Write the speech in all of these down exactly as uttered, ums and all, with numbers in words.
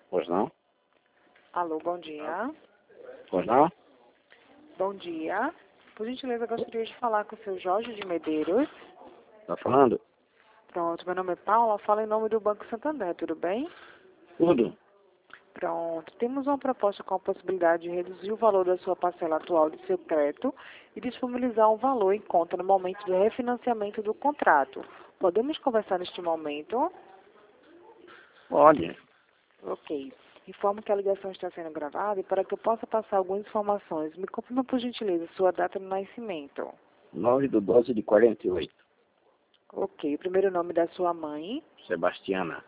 Pois não? Alô, bom dia. Pois não? Bom dia. Por gentileza, eu gostaria de falar com o seu Jorge de Medeiros. Tá falando? Pronto, meu nome é Paula, falo em nome do Banco Santander, tudo bem? Tudo. Pronto, temos uma proposta com a possibilidade de reduzir o valor da sua parcela atual de seu crédito e disponibilizar um valor em conta no momento do refinanciamento do contrato. Podemos conversar neste momento? Pode. Ok. Informo que a ligação está sendo gravada e para que eu possa passar algumas informações, me confirma por gentileza sua data de nascimento. nove do doze de quarenta e oito. Ok. O primeiro nome da sua mãe, Sebastiana.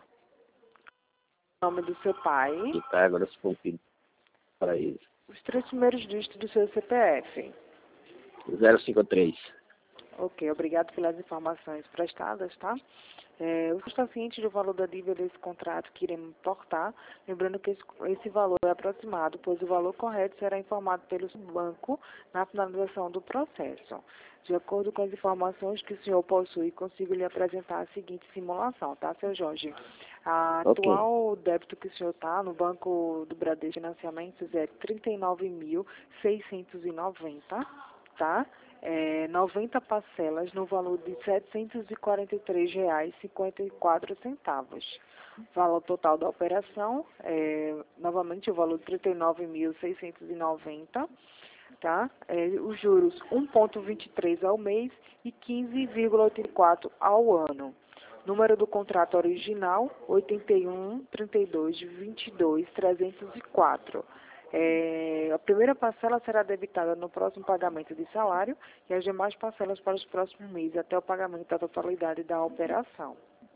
nome do seu pai, Pitágoras Pompilho. Paraíso. os três primeiros dígitos do seu C P F. zero cinco três. Ok, obrigado pelas informações prestadas, tá? É, você está ciente do valor da dívida desse contrato que iremos importar, lembrando que esse, esse valor é aproximado, pois o valor correto será informado pelo banco na finalização do processo. De acordo com as informações que o senhor possui, consigo lhe apresentar a seguinte simulação, tá, seu Jorge? A Ok. atual débito que o senhor está no Banco do Bradesco Financiamentos é trinta e nove mil seiscentos e noventa, tá? É, noventa parcelas no valor de setecentos e quarenta e três reais e cinquenta e quatro centavos. Valor total da operação, é, novamente o valor de trinta e nove mil seiscentos e noventa, tá? É, os juros um vírgula vinte e três ao mês e quinze vírgula oitenta e quatro ao ano. Número do contrato original, oitenta e um, trinta e dois, vinte e dois, trezentos e quatro. É, a primeira parcela será debitada no próximo pagamento de salário e as demais parcelas para os próximos meses, até o pagamento da totalidade da operação.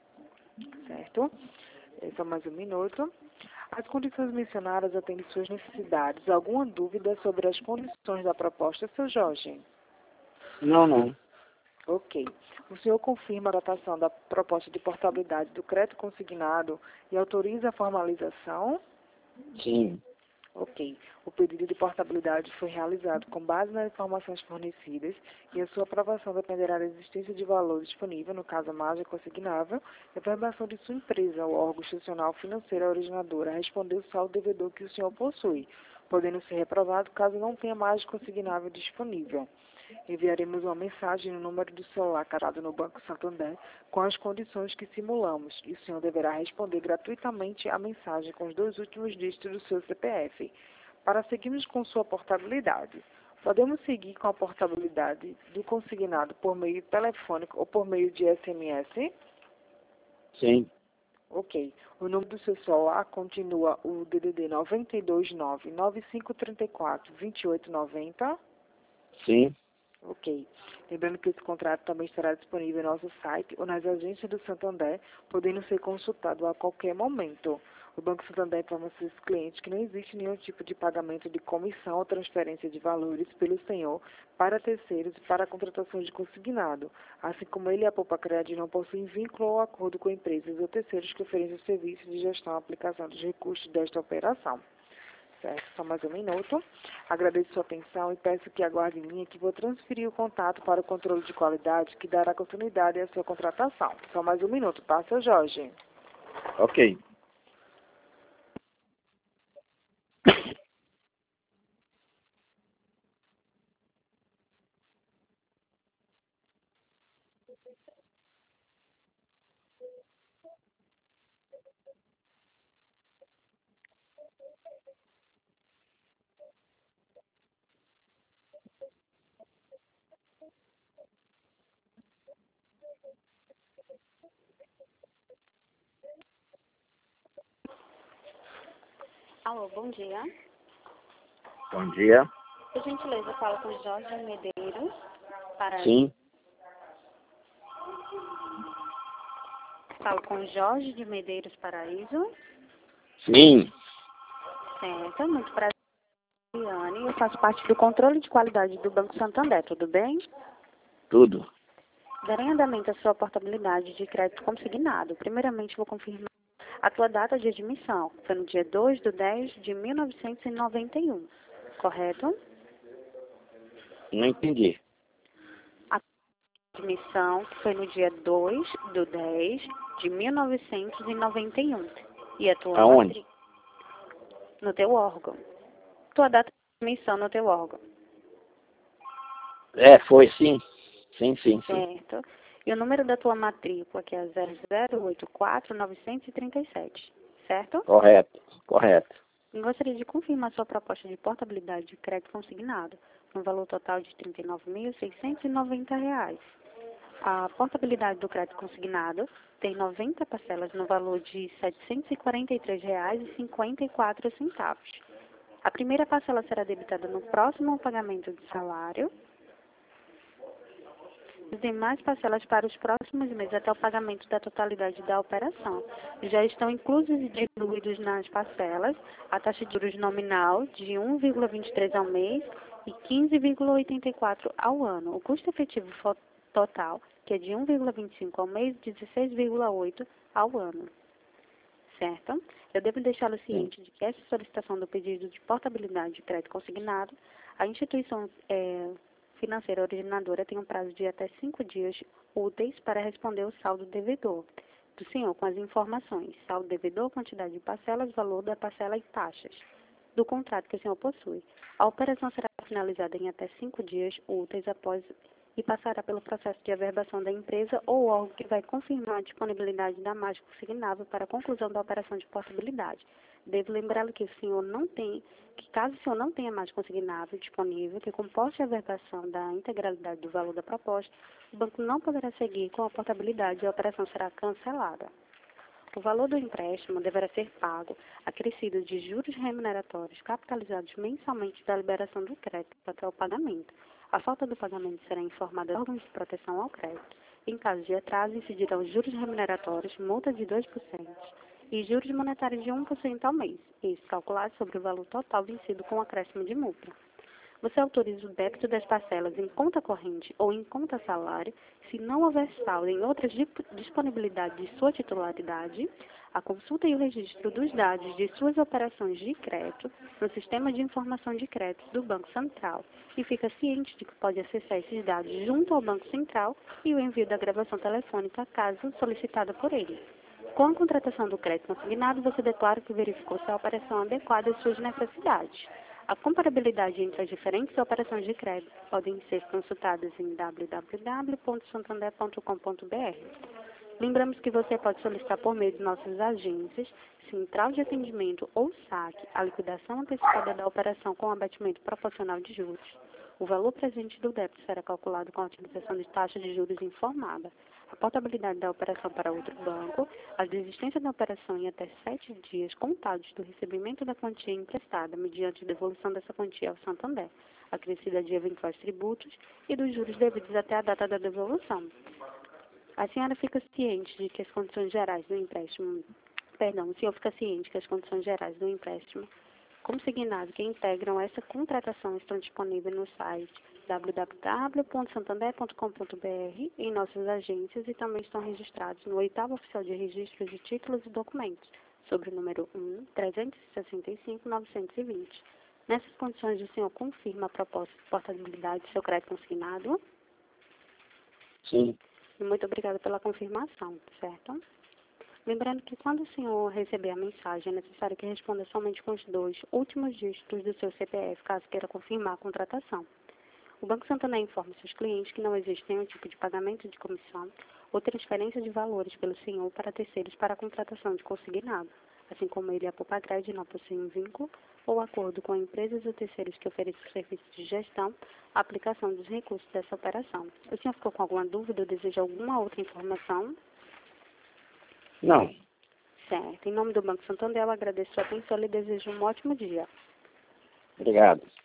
Certo? É só mais um minuto. As condições mencionadas atendem suas necessidades. Alguma dúvida sobre as condições da proposta, seu Jorge? Não, não. Ok. O senhor confirma a datação da proposta de portabilidade do crédito consignado e autoriza a formalização? Sim. Ok. O pedido de portabilidade foi realizado com base nas informações fornecidas e a sua aprovação dependerá da existência de valor disponível, no caso a margem consignável, e a verbação de sua empresa, o órgão institucional financeiro originadora, a responder o saldo devedor que o senhor possui, podendo ser reprovado caso não tenha margem consignável disponível. Enviaremos uma mensagem no número do celular cadado no Banco Santander com as condições que simulamos e o senhor deverá responder gratuitamente a mensagem com os dois últimos dígitos do seu C P F. Para seguirmos com sua portabilidade, podemos seguir com a portabilidade do consignado por meio telefônico ou por meio de S M S? Sim. Ok. O número do seu celular continua o D D D nove dois nove, nove cinco três quatro, dois oito nove zero? Sim. Ok. Lembrando que esse contrato também estará disponível em nosso site ou nas agências do Santander, podendo ser consultado a qualquer momento. O Banco Santander informa aos seus clientes que não existe nenhum tipo de pagamento de comissão ou transferência de valores pelo senhor para terceiros e para a contratação de consignado, assim como ele e a Poupa Crédito não possuem vínculo ou acordo com empresas ou terceiros que oferecem serviços de gestão e aplicação dos recursos desta operação. Certo, só mais um minuto. Agradeço sua atenção e peço que aguarde em linha que vou transferir o contato para o controle de qualidade que dará continuidade à sua contratação. Só mais um minuto, tá, seu Jorge? Ok. Alô, bom dia. Bom dia. Por gentileza, falo com Jorge Medeiros, Paraíso. Sim. Falo com Jorge de Medeiros, Paraíso. Sim. Certo, muito prazer, Liane. Eu faço parte do controle de qualidade do Banco Santander, tudo bem? Tudo. Darei andamento à sua portabilidade de crédito consignado. Primeiramente, vou confirmar a tua data de admissão. Foi no dia dois de dez de mil novecentos e noventa e um, correto? Não entendi. A admissão foi no dia dois de dez de mil novecentos e noventa e um. E a tua Aonde? matrícula no teu órgão. Tua data de emissão no teu órgão. É, foi sim. Sim, sim, sim. Certo. E o número da tua matrícula, que é zero zero oito quatro nove três sete, certo? Correto, correto. E gostaria de confirmar sua proposta de portabilidade de crédito consignado, no valor total de trinta e nove mil seiscentos e noventa reais. A portabilidade do crédito consignado tem noventa parcelas no valor de setecentos e quarenta e três reais e cinquenta e quatro centavos. A primeira parcela será debitada no próximo pagamento de salário. Os demais parcelas para os próximos meses até o pagamento da totalidade da operação. Já estão inclusos e diluídos nas parcelas a taxa de juros nominal de um vírgula vinte e três ao mês e quinze vírgula oitenta e quatro ao ano. O custo efetivo total, que é de um vírgula vinte e cinco ao mês e dezesseis vírgula oito ao ano. Certo? Eu devo deixá-lo ciente de que essa solicitação do pedido de portabilidade de crédito consignado, a instituição é, financeira originadora tem um prazo de até cinco dias úteis para responder o saldo devedor do senhor com as informações: saldo devedor, quantidade de parcelas, valor da parcela e taxas do contrato que o senhor possui. A operação será finalizada em até cinco dias úteis após e passará pelo processo de averbação da empresa ou órgão que vai confirmar a disponibilidade da margem consignável para a conclusão da operação de portabilidade. Devo lembrá-lo que o senhor não tem, que caso o senhor não tenha margem consignável disponível que comporte a averbação da integralidade do valor da proposta, o banco não poderá seguir com a portabilidade e a operação será cancelada. O valor do empréstimo deverá ser pago, acrescido de juros remuneratórios capitalizados mensalmente da liberação do crédito até o pagamento. A falta do pagamento será informada aos órgãos de proteção ao crédito. Em caso de atraso, incidirão juros remuneratórios, multa de dois por cento e juros monetários de um por cento ao mês, isso calculado sobre o valor total vencido com acréscimo de multa. Você autoriza o débito das parcelas em conta corrente ou em conta salário, se não houver saldo em outras disponibilidades de sua titularidade, a consulta e o registro dos dados de suas operações de crédito no Sistema de Informação de Crédito do Banco Central e fica ciente de que pode acessar esses dados junto ao Banco Central e o envio da gravação telefônica, caso solicitada por ele. Com a contratação do crédito consignado, você declara que verificou se a operação é adequada às suas necessidades. A comparabilidade entre as diferentes operações de crédito podem ser consultadas em w w w ponto santander ponto com ponto b r. Lembramos que você pode solicitar por meio de nossas agências, Central de Atendimento ou saque, a liquidação antecipada da operação com abatimento proporcional de juros. O valor presente do débito será calculado com a utilização de taxa de juros informada. A portabilidade da operação para outro banco, a desistência da operação em até sete dias contados do recebimento da quantia emprestada, mediante devolução dessa quantia ao Santander, acrescida de eventuais tributos e dos juros devidos até a data da devolução. A senhora fica ciente de que as condições gerais do empréstimo, perdão, o senhor fica ciente que as condições gerais do empréstimo consignado que integram essa contratação estão disponíveis no site w w w ponto santander ponto com ponto b r, em nossas agências, e também estão registrados no oitavo Oficial de Registro de Títulos e Documentos, sobre o número um, trezentos e sessenta e cinco, novecentos e vinte. Nessas condições, o senhor confirma a proposta de portabilidade do seu crédito consignado? Sim. Muito obrigada pela confirmação, certo? Lembrando que quando o senhor receber a mensagem, é necessário que responda somente com os dois últimos dígitos do seu C P F, caso queira confirmar a contratação. O Banco Santander informa seus clientes que não existe nenhum tipo de pagamento de comissão ou transferência de valores pelo senhor para terceiros para a contratação de consignado, assim como ele e a Popagred não possuem vínculo ou acordo com empresas ou terceiros que ofereçam serviços de gestão, a aplicação dos recursos dessa operação. O senhor ficou com alguma dúvida ou deseja alguma outra informação? Não. Certo. Em nome do Banco Santander, eu agradeço a sua atenção e lhe desejo um ótimo dia. Obrigado.